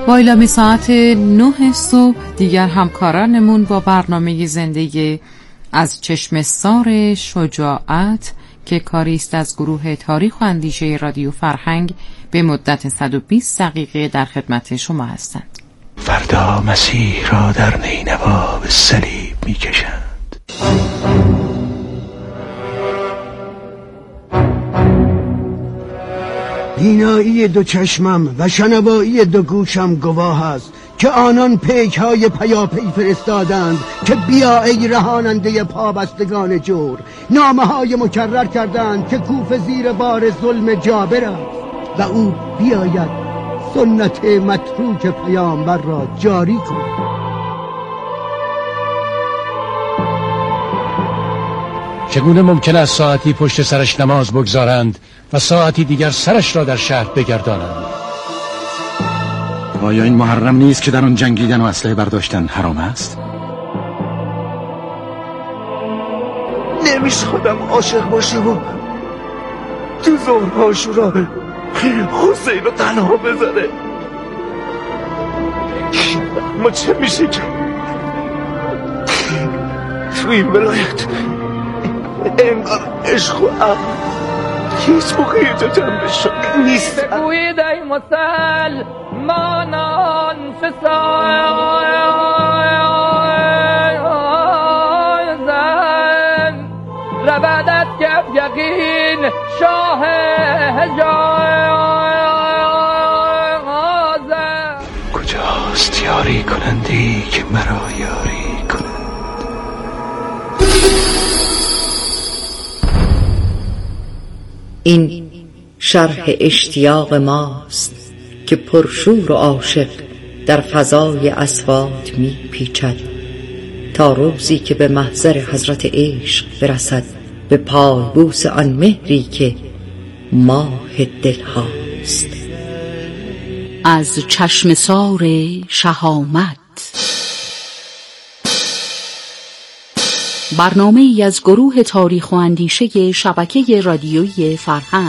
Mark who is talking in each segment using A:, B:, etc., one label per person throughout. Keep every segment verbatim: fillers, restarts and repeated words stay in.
A: با اعلامی ساعت نه صبح دیگر همکارانمون با برنامه زندگی از چشمه‌سار شجاعت که کاری است از گروه تاریخ و اندیشه رادیو فرهنگ به مدت صد و بیست دقیقه در خدمت شما هستند.
B: فردا مسیح را در نینوا به صلیب می‌کشند.
C: بینایی دو چشمم و شنوایی دو گوشم گواه است که آنان پیک های پیاپی فرستادند که بیا ای رهاننده پابستگان جور. نامه های مکرر کردند که کوفه زیر بار ظلم جابر است و او بیاید سنت متروک پیامبر را جاری کند.
D: چگونه ممکن است ساعتی پشت سرش نماز بگذارند و ساعتی دیگر سرش را در شهر بگردانند؟
E: آیا این محرم نیست که در آن جنگیدن و اسلحه برداشتن حرام است؟
C: نمیشه خودم عاشق باشیم و تو ظهر عاشورا حسین رو تنها بذاره. ما چه میشه که تو این ولایت انگار عشق و عقل هیچ موقع اینجا جمع شده نیست.
F: بگوید ای مسلمانان فسازن ربدت گف یقین شاه حجازن.
B: کجاست یاری کنندی که مرا یاری کند؟
G: این شرح اشتیاق ماست که پرشور و عاشق در فضای اصوات می پیچد تا روزی که به محضر حضرت عشق برسد به پایبوس آن مهری که ماه دل هاست.
H: از چشمه‌سار شهامت، برنامه ای از گروه تاریخ و اندیشه شبکه رادیویی فرهنگ.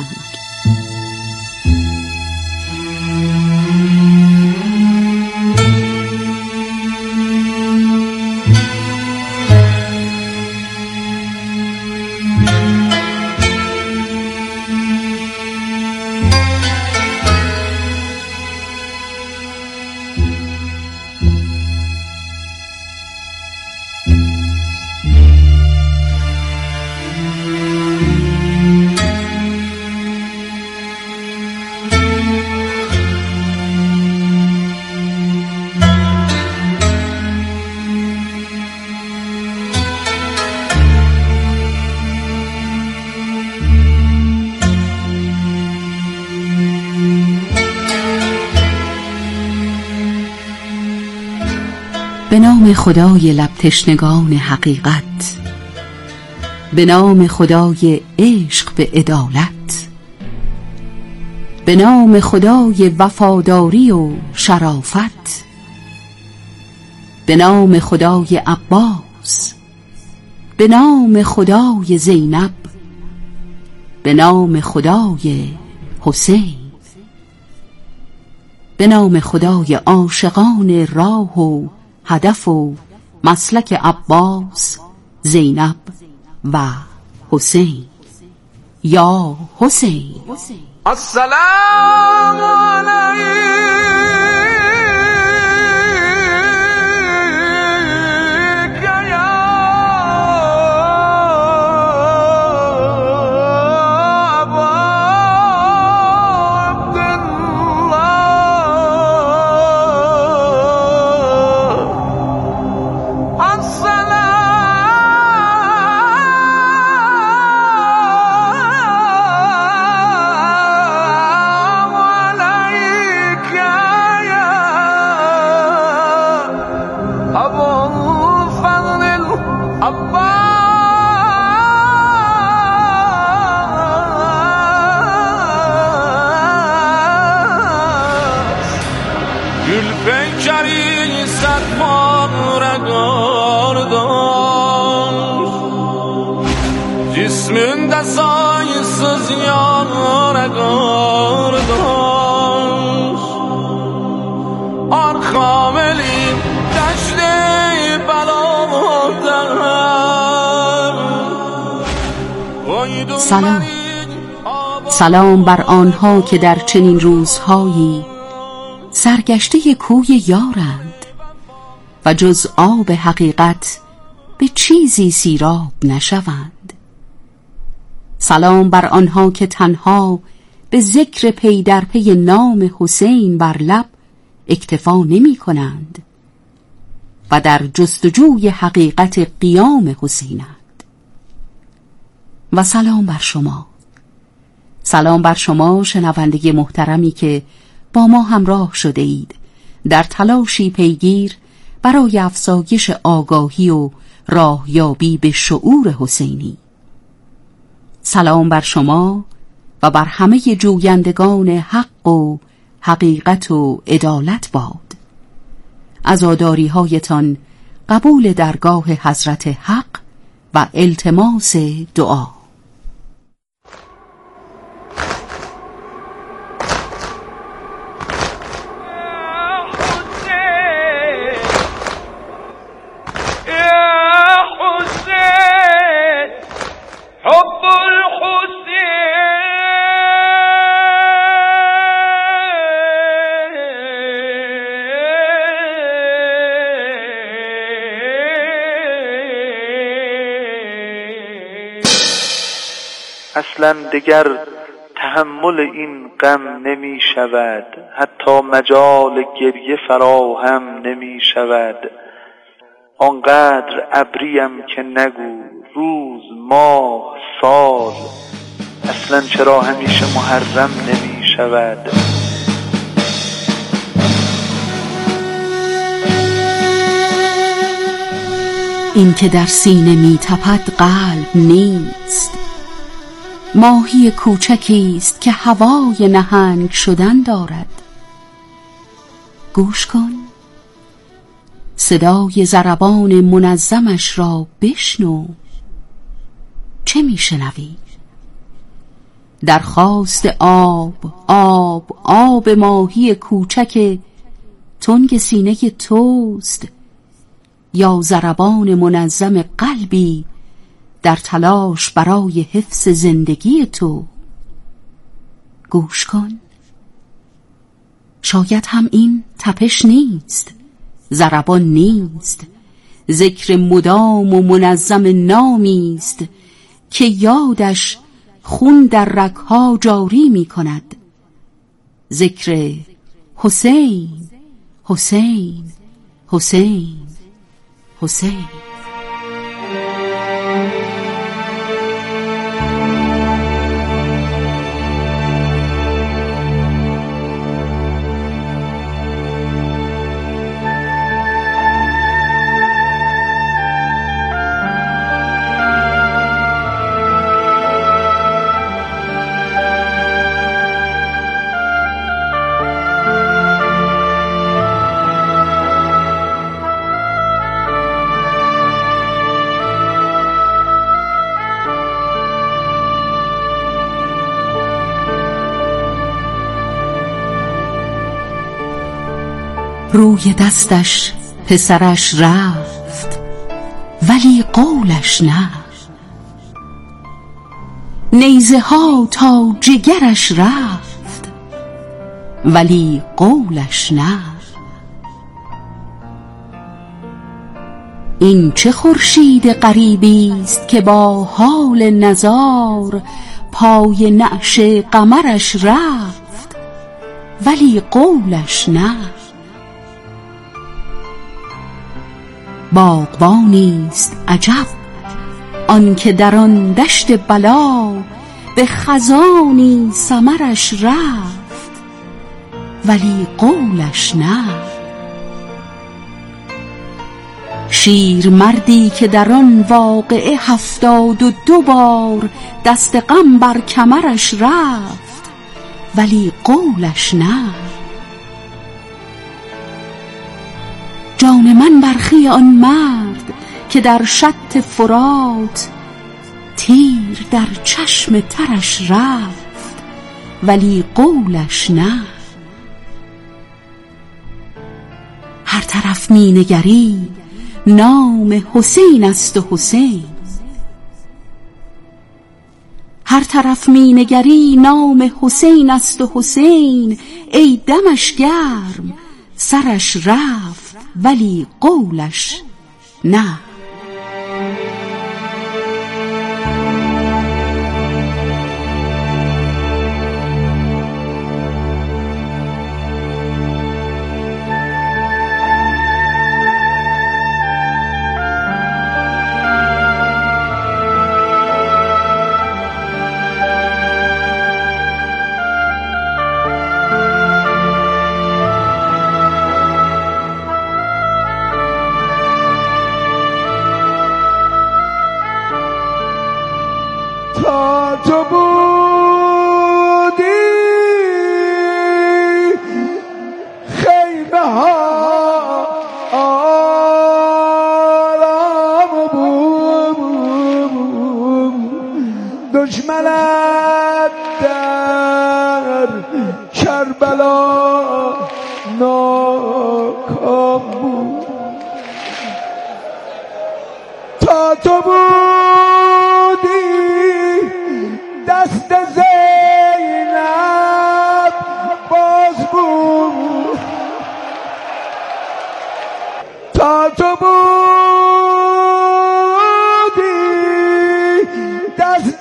H: به نام خدای لب تشنگان حقیقت، به نام خدای عشق به عدالت، به نام خدای وفاداری و شرافت، به نام خدای عباس، به نام خدای زینب، به نام خدای حسین، به نام خدای عاشقان راه و هدف و مسلک عباس، زینب و حسین. یا حسین
F: السلام علیک یا
H: سلام. سلام بر آنها که در چنین روزهایی سرگشته کوی یارند و جز آب حقیقت به چیزی سیراب نشوند. سلام بر آنها که تنها به ذکر پی در پی نام حسین بر لب اکتفا نمی کنند و در جستجوی حقیقت قیام حسینند. و سلام بر شما، سلام بر شما شنونده محترمی که با ما همراه شده اید در تلاشی پیگیر برای افزایش آگاهی و راهیابی به شعور حسینی. سلام بر شما و بر همه جویندگان حق و حقیقت و عدالت باد. عزاداری هایتان قبول درگاه حضرت حق و التماس دعا.
I: اصلا دگر تحمل این غم نمی شود، حتی مجال گریه فراهم نمی شود. آنقدر ابریم که نگو روز ماه سال، اصلا چرا همیشه محرم نمی شود.
H: این که در سینه می تپد قلب نیست، ماهی کوچکی است که هوای نهنگ شدن دارد. گوش کن، صدای ضربان منظمش را بشنو. چه میشنوی؟ درخواست آب، آب، آب ماهی کوچک تنگ سینه توست، یا ضربان منظم قلبی در تلاش برای حفظ زندگی تو؟ گوش کن، شاید هم این تپش نیست، ضربان نیست، ذکر مدام و منظم نامی است که یادش خون در رگ‌ها جاری می کند. ذکر حسین، حسین، حسین، حسین. روی دستش پسرش رفت ولی قولش نه، نیزه ها تا جگرش رفت ولی قولش نه. این چه خورشید غریبی است که با حال نزار پای نعش قمرش رفت ولی قولش نه. باغبانیست عجب آنکه در آن دشت بلا به خزانی ثمرش رفت ولی قولش نه. شیر مردی که در آن واقعه هفتاد و دو بار دست غم بر کمرش رفت ولی قولش نه. جان من برخی آن مرد که در شط فرات تیر در چشم ترش رفت ولی قولش نه. هر طرف می نگری نام حسین است و حسین، هر طرف می نگری نام حسین است و حسین، ای دمش گرم سرش رفت ولی قولش نه.
F: تو بودی خیمه ها آرام بود، دشمنت در کربلا ناکام بود. تا تو بودی دست زینب باز بود، تا تو بودی دست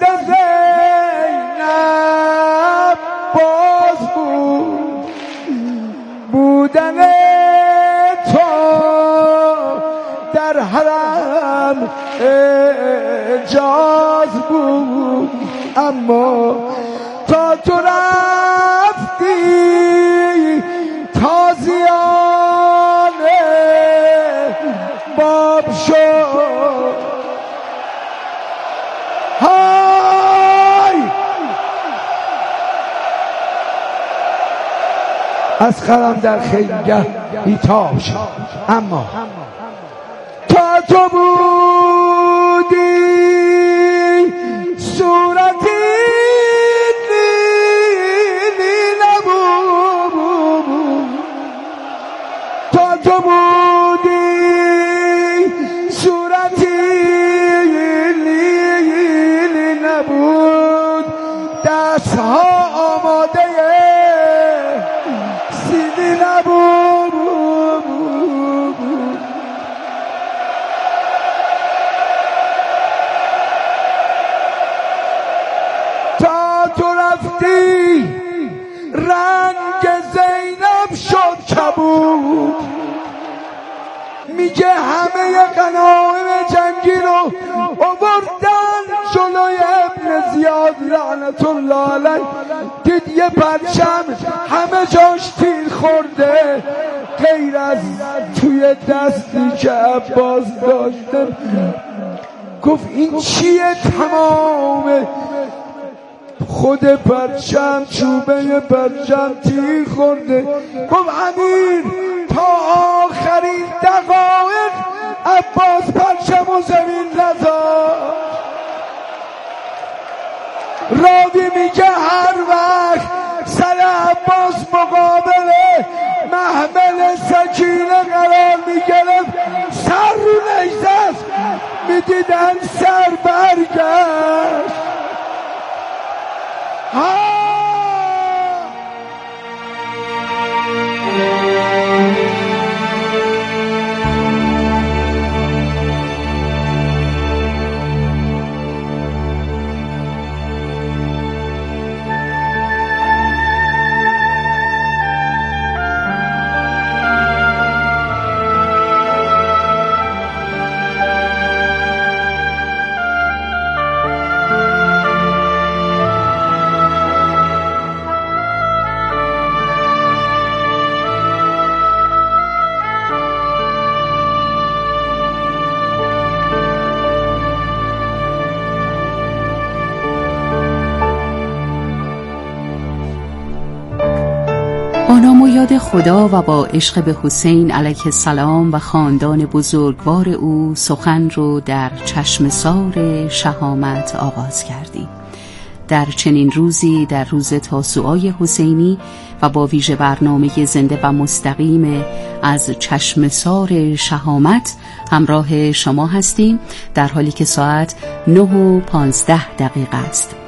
F: زینب باز بود. بودن تو در حرم اجاز بود، اما تا تو رفتی تازیان باب شد. های از خرم در خیمگه بیتاب شد، اما تا تو بودی صورتی نیلی نبود، تا تو بودی صورتی نیلی نبود، دستها آماده سیلی نبود. تا تو رفتی رنگ زینب شد کبود، میگه همه غنایم جنگی رو آوردن جلوی ابن زیاد لعنت الله علیه. دید یه پرچم همه جاش تیر خورده غیر از توی دستی که عباس داشته. گفت این چیه؟ تمام خود پرچم چوبه پرچم تیر خورده. گفت امیر تا آخرین دقایق عباس پرچم و زمین نذاشت. راوی میگه هر وقت سر عباس مقابل محمل سکینه قرار میگرفت سر رو نجدست میدیدن سر برگشت. ها
H: با نام و یاد خدا و با عشق به حسین علیه السلام و خاندان بزرگوار او سخن رو در چشمسار شهامت آغاز کردیم. در چنین روزی، در روز تاسوعای حسینی و با ویژه برنامه زنده و مستقیم از چشمسار شهامت همراه شما هستیم، در حالی که ساعت نه و پانزده دقیقه است.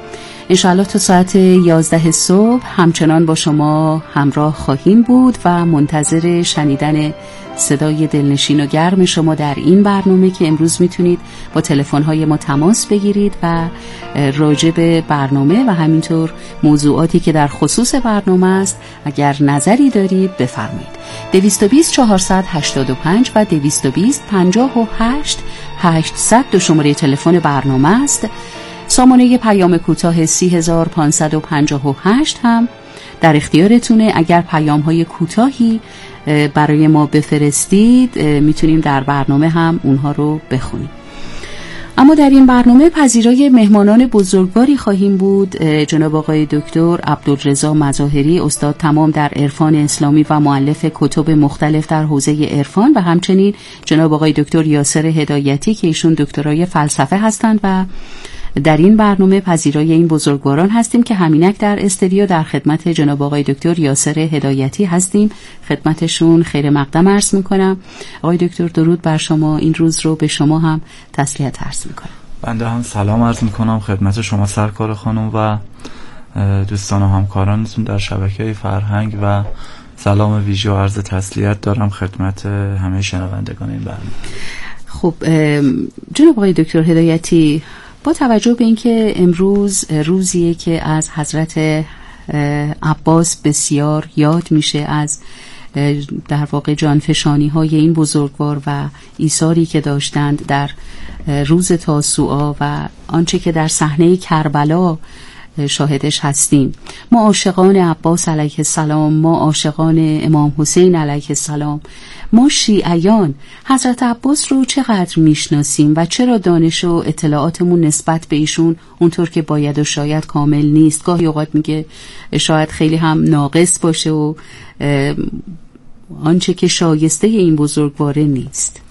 H: انشاءالله تا ساعت یازده صبح همچنان با شما همراه خواهیم بود و منتظر شنیدن صدای دلنشین و گرم شما در این برنامه که امروز میتونید با تلفن‌های ما تماس بگیرید و راجع به برنامه و همینطور موضوعاتی که در خصوص برنامه است اگر نظری دارید بفرمایید. دویست و بیست چهارصد و هشتاد و پنج و دویست و بیست پنجاه و هشت هشتصد دو شماره تلفن برنامه است. سامانه پیام کوتاه سی هزار و پانصد و پنجاه و هشت هم در اختیارتونه. اگر پیام های کوتاهی برای ما بفرستید میتونیم در برنامه هم اونها رو بخونیم. اما در این برنامه پذیرای مهمانان بزرگواری خواهیم بود. جناب آقای دکتر عبدالرضا مظاهری، استاد تمام در عرفان اسلامی و مؤلف کتب مختلف در حوزه عرفان، و همچنین جناب آقای دکتر یاسر هدایتی که ایشون دکترای فلسفه هستند و در این برنامه پذیرای این بزرگواران هستیم که همینک در استودیو در خدمت جناب آقای دکتر یاسر هدایتی هستیم. خدمتشون خیر مقدم عرض میکنم. آقای دکتر درود بر شما، این روز رو به شما هم تسلیت عرض میکنم.
J: بنده هم سلام عرض میکنم خدمت شما سرکار خانم و دوستان و همکارانتون در شبکه فرهنگ و سلام ویژه و عرض تسلیت دارم خدمت همه شنوندگان این برنامه.
H: خب جناب آقای دکتر هدایتی، با توجه به اینکه امروز روزیه که از حضرت عباس بسیار یاد میشه، از در واقع جانفشانی های این بزرگوار و ایثاری که داشتند در روز تاسوعا و آنچه که در صحنه کربلا شاهدش هستیم، ما عاشقان عباس علیه السلام، ما عاشقان امام حسین علیه السلام، ما شیعیان حضرت عباس رو چقدر میشناسیم و چرا دانش و اطلاعاتمون نسبت به ایشون اونطور که باید و شاید کامل نیست؟ گاهی اوقات میگه شاید خیلی هم ناقص باشه و آنچه که شایسته این بزرگواره نیست.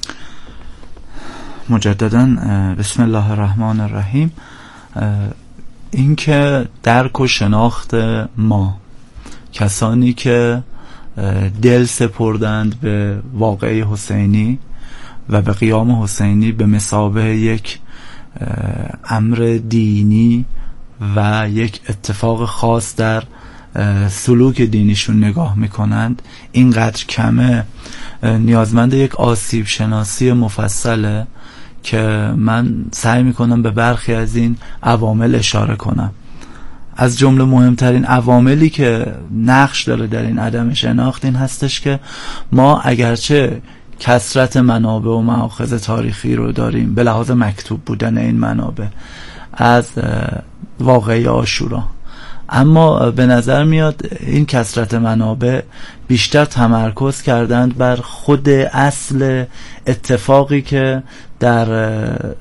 J: مجددا بسم الله الرحمن الرحیم. این که درک و شناخت ما، کسانی که دل سپردند به واقعه حسینی و به قیام حسینی به مثابه یک امر دینی و یک اتفاق خاص در سلوک دینیشون نگاه میکنند، اینقدر کمه، نیازمند یک آسیب شناسی مفصله که من سعی میکنم به برخی از این عوامل اشاره کنم. از جمله مهمترین عواملی که نقش داره در این عدم شناخت این هستش که ما اگرچه کثرت منابع و مآخذ تاریخی رو داریم به لحاظ مکتوب بودن این منابع از واقعه عاشورا، اما به نظر میاد این کثرت منابع بیشتر تمرکز کردند بر خود اصل اتفاقی که در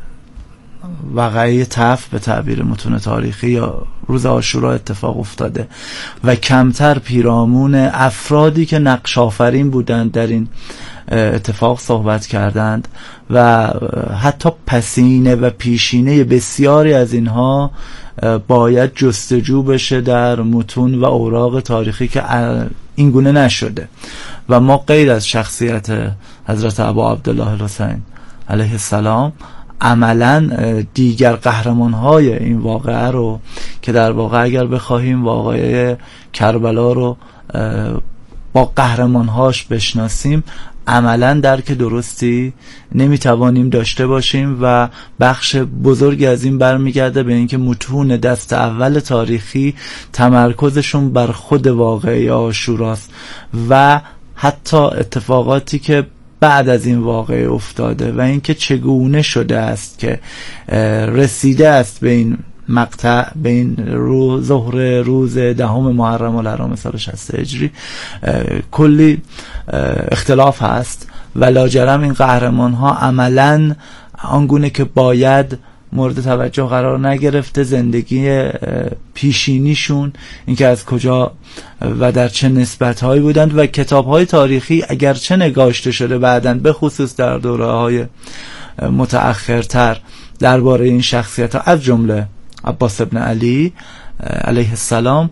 J: واقعه تف به تعبیر متون تاریخی یا روز عاشورا اتفاق افتاده و کمتر پیرامون افرادی که نقش آفرین بودند در این اتفاق صحبت کردند و حتی پسینه و پیشینه بسیاری از اینها باید جستجو بشه در متون و اوراق تاریخی که این گونه نشده و ما غیر از شخصیت حضرت ابا عبدالله الحسین علیه السلام عملا دیگر قهرمان‌های این واقعه رو که در واقع اگر بخواهیم واقعه کربلا رو با قهرمان‌هاش بشناسیم عملا درک درستی نمیتوانیم داشته باشیم و بخش بزرگی از این برمیگرده به اینکه متون دست اول تاریخی تمرکزشون بر خود واقعه عاشوراست و حتی اتفاقاتی که بعد از این واقعه افتاده و اینکه چگونه شده است که رسیده است به این مقطع، به این روز ظهر روز دهم محرم الحرام سال شصت هجری کلی اختلاف هست و لاجرم این قهرمان ها عملا آنگونه که باید مورد توجه قرار نگرفته. زندگی پیشینیشون، اینکه از کجا و در چه نسبت‌هایی بودند و کتاب‌های تاریخی اگرچه نگاشته شده بعداً به خصوص در دوره‌های متأخرتر درباره این شخصیت‌ها از جمله عباس ابن علی علیه السلام،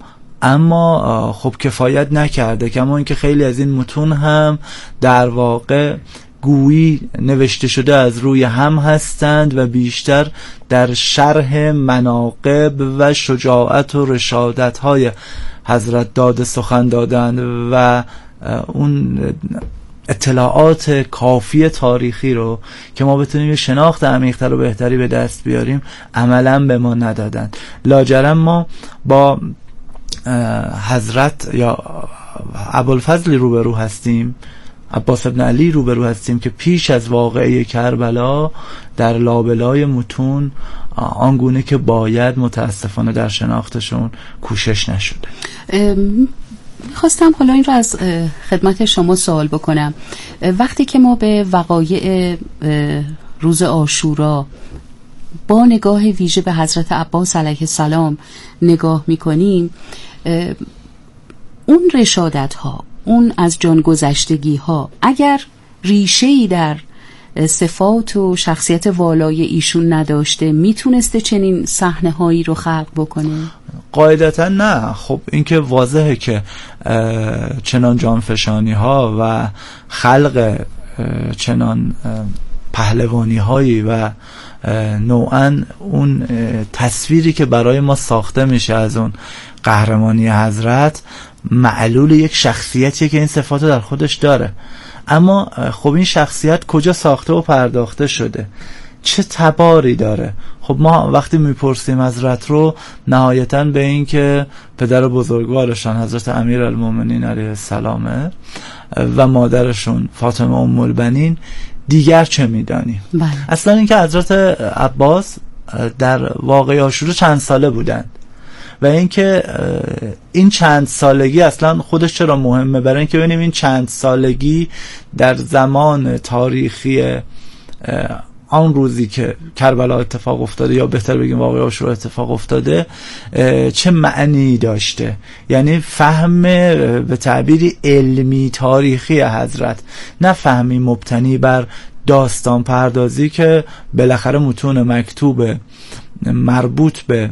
J: اما خب کفایت نکرده، کما اینکه خیلی از این متون هم در واقع گویی نوشته شده از روی هم هستند و بیشتر در شرح مناقب و شجاعت و رشادت های حضرت داد سخن دادند و اون اطلاعات کافی تاریخی رو که ما بتونیم یه شناخت عمیق‌تر و بهتری به دست بیاریم عملاً به ما ندادن. لاجرم ما با حضرت یا ابوالفضل روبرو هستیم، عباس ابن علی روبرو هستیم که پیش از واقعه کربلا در لابلای متون آنگونه که باید متاسفانه در شناختشون کوشش نشده.
H: میخواستم حالا این رو از خدمت شما سوال بکنم. وقتی که ما به وقایع روز عاشورا با نگاه ویژه به حضرت عباس علیه السلام نگاه میکنیم، اون رشادت ها، اون از جان گذشتگی ها اگر ریشه‌ای در صفات و شخصیت والای ایشون نداشته میتونسته چنین صحنه هایی رو خلق بکنه؟
J: قاعدتا نه. خب این که واضحه که چنان جانفشانی ها و خلق چنان پهلوانی هایی و نوعا اون تصویری که برای ما ساخته میشه از اون قهرمانی حضرت معلول یک شخصیتیه که این صفات در خودش داره. اما خب این شخصیت کجا ساخته و پرداخته شده، چه تباری داره؟ خب ما وقتی میپرسیم حضرت رو نهایتاً به این که پدر بزرگوارشان حضرت امیرالمومنین علیه السلامه و مادرشون فاطمه ام البنین دیگر چه میدانیم؟
H: بله.
J: اصلا این که حضرت عباس در واقعه عاشورا چند ساله بودند و اینکه این چند سالگی اصلا خودش چرا مهمه، برای اینکه ببینیم این چند سالگی در زمان تاریخی آن روزی که کربلا اتفاق افتاده یا بهتر بگیم واقعه عاشورا اتفاق افتاده چه معنی داشته. یعنی فهم به تعبیری علمی تاریخی حضرت، نه فهمی مبتنی بر داستان پردازی که بالاخره متون مکتوب مربوط به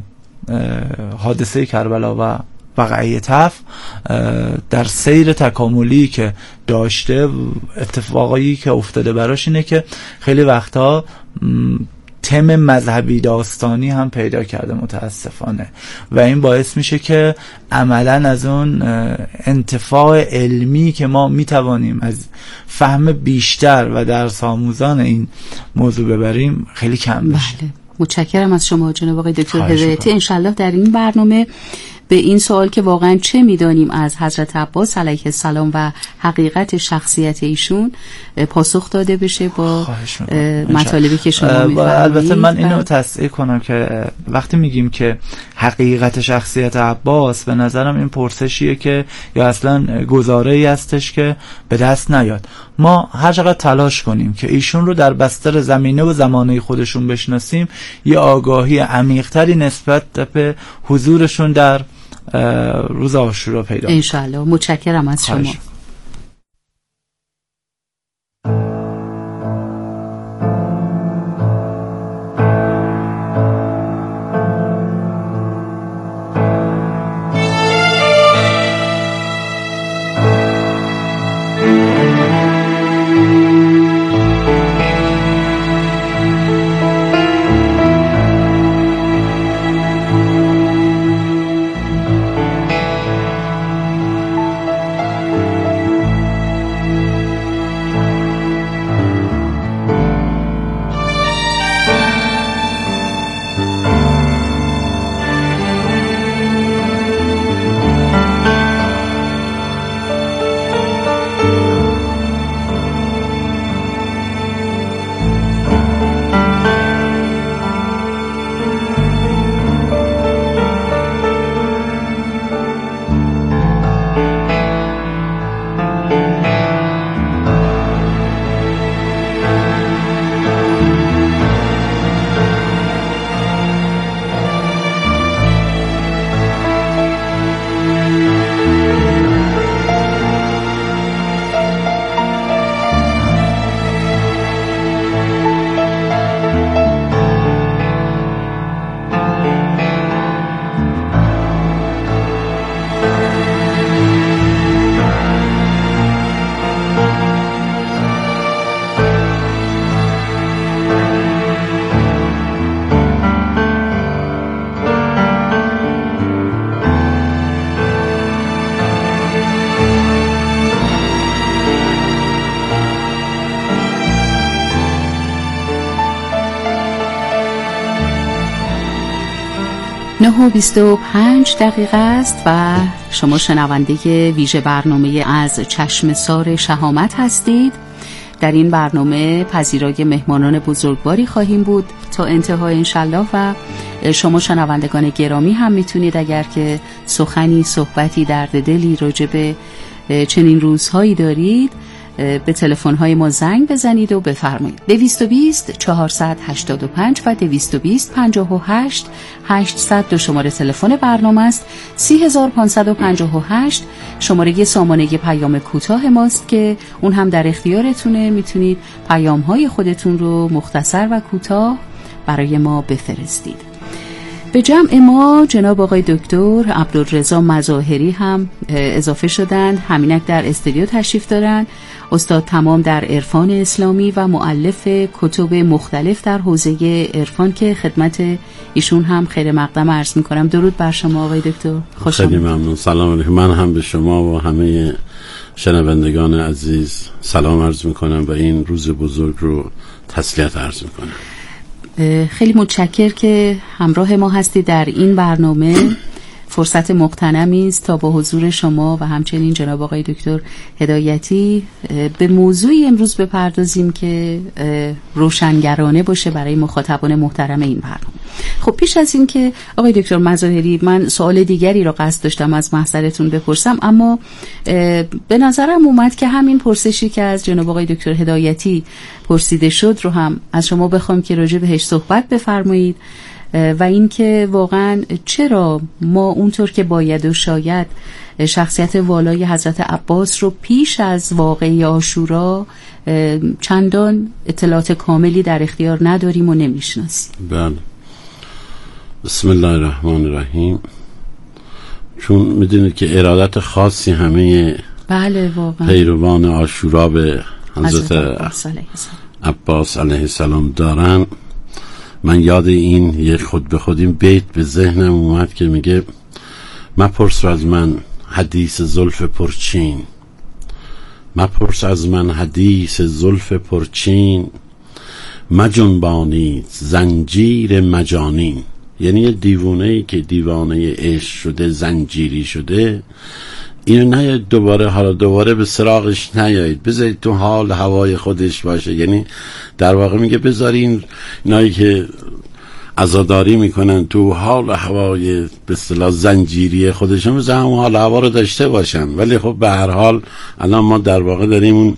J: حادثه کربلا و وقعه تف در سیر تکاملی که داشته، اتفاقایی که افتاده براش اینه که خیلی وقتا تم مذهبی داستانی هم پیدا کرده متاسفانه و این باعث میشه که عملا از اون انتفاع علمی که ما میتوانیم از فهم بیشتر و درس آموزان این موضوع ببریم خیلی کم بشه.
H: بله. متشکرم از شما جناب آقای دکتر هدایتی. انشالله در این برنامه به این سوال که واقعا چه میدانیم از حضرت عباس علیه السلام و حقیقت شخصیت ایشون پاسخ داده بشه با مطالبی که شما میفرمایید.
J: البته من اینو تصحیح کنم که وقتی میگیم که حقیقت شخصیت عباس، به نظرم این پرسشیه که یا اصلا گزاره‌ای هستش که به دست نیاد. ما هر چقدر تلاش کنیم که ایشون رو در بستر زمینه و زمانه خودشون بشناسیم، یه آگاهی عمیق‌تری نسبت به حضورشون در روز عاشورا پیدا کنیم.
H: انشالله. متشکرم از شما. و بیست و پنج دقیقه است و شما شنونده ویژه برنامه از چشمسار شهامت هستید. در این برنامه پذیرای مهمانان بزرگواری خواهیم بود تا انتهای انشالله و شما شنوندگان گرامی هم میتونید اگر که سخنی، صحبتی، درد دلی راجع به چنین روزهایی دارید به تلفن‌های ما زنگ بزنید و بفرمایید. دویست و بیست چهارصد و هشتاد و پنج و دویست و بیست پنجاه و هشت هشتصد دو شماره تلفن برنامه است. سی هزار و پانصد و پنجاه و هشت شماره سامانه پیام کوتاه ماست که اون هم در اختیارتونه. میتونید پیام‌های خودتون رو مختصر و کوتاه برای ما بفرستید. به جمع ما جناب آقای دکتر عبدالرضا مظاهری هم اضافه شدند. همینک در استودیو تشریف دارند. استاد تمام در عرفان اسلامی و مؤلف کتب مختلف در حوزه عرفان که خدمت ایشون هم خیر مقدم عرض میکنم. درود بر شما آقای دکتر. خوش
K: خیلی ممنون. سلام علیکم. من هم به شما و همه شنوندگان عزیز سلام عرض میکنم و این روز بزرگ رو تسلیت عرض میکنم.
H: خیلی متشکر که همراه ما هستید در این برنامه. فرصت مغتنمی است تا با حضور شما و همچنین جناب آقای دکتر هدایتی به موضوعی امروز بپردازیم که روشنگرانه باشه برای مخاطبان محترم این برنامه. خب پیش از این که آقای دکتر مظاهری، من سوال دیگری را قصد داشتم از محضرتون بپرسم، اما به نظرم اومد که همین پرسشی که از جناب آقای دکتر هدایتی پرسیده شد رو هم از شما بخوام که راجع بهش صحبت بفرمایید و اینکه واقعا چرا ما اونطور که باید و شاید شخصیت والای حضرت عباس رو پیش از واقعه عاشورا چندان اطلاعات کاملی در اختیار نداریم و نمیشناسیم.
K: بله. بسم الله الرحمن الرحیم. چون میدونید که ارادت خاصی همه
H: بله واقعا
K: پیروان عاشورا به حضرت عباس علیه السلام دارن، من یاد این یک خود به خودیم بیت به ذهنم اومد که میگه مپرس از من حدیث زلف پرچین، مپرس از من حدیث زلف پرچین، مجنبانید زنجیر مجانین. یعنی یه دیوانه‌ای که دیوانه عشق شده، زنجیری شده، اینو نیاید دوباره حالا دوباره به سراغش نیایید، بذارید تو حال هوای خودش باشه. یعنی در واقع میگه بذارین اینایی که عزاداری میکنن تو حال هوای به اصطلاح زنجیری خودشون، بذار همون حال هوا رو داشته باشن. ولی خب به هر حال الان ما در واقع داریم اون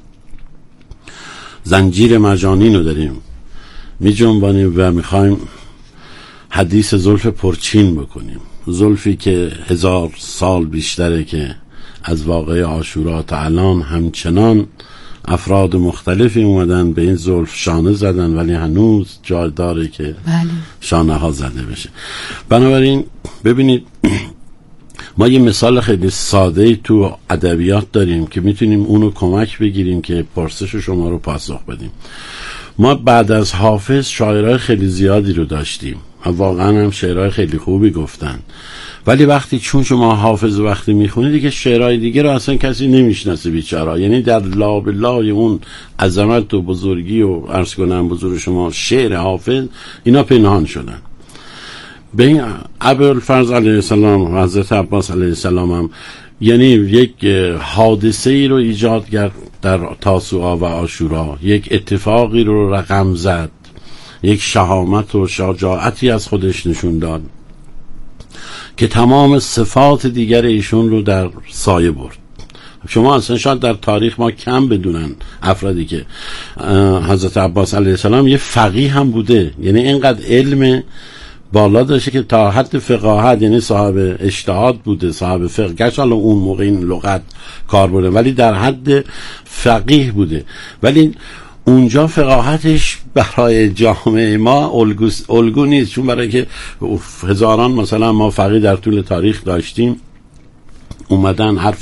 K: زنجیر مجانین رو داریم میجنبانیم و میخوایم حدیث زلف پرچین بکنیم. زلفی که هزار سال بیشتره که از واقعه عاشورا تا الان همچنان افراد مختلفی اومدن به این زلف شانه زدن، ولی هنوز جای داره که بله. شانه ها زده بشه. بنابراین ببینید ما یه مثال خیلی ساده‌ای تو ادبیات داریم که میتونیم اونو کمک بگیریم که پرسش شما رو پاسخ بدیم. ما بعد از حافظ شاعرای خیلی زیادی رو داشتیم، واقعا هم شعرهای خیلی خوبی گفتن، ولی وقتی چون شما حافظ وقتی میخونید دیگه شعرهای دیگه رو اصلا کسی نمیشناسه بیچاره. یعنی در لابلای اون عظمت و بزرگی و عرض کنم بزرگ شما شعر حافظ اینا پنهان شدن. به این ابوالفضل علیه السلام و حضرت عباس علیه السلام هم یعنی یک حادثه ای رو ایجاد کرد در تاسوعا و عاشورا، یک اتفاقی رو رقم زد، یک شهامت و شجاعتی از خودش نشون داد که تمام صفات دیگر ایشون رو در سایه برد. شما اصلا شاید در تاریخ ما کم بدونن افرادی که حضرت عباس علیه السلام یه فقیه هم بوده، یعنی اینقدر علم بالا داشته که تا حد فقاهت، یعنی صاحب اجتهاد بوده، صاحب فقه، گرچه حالا اون موقع این لغت کار بوده ولی در حد فقیه بوده، ولی اونجا فقاهتش برای جامعه ما الگو, الگو نیست. چون برای که هزاران مثلا ما فقیه در طول تاریخ داشتیم اومدن حرف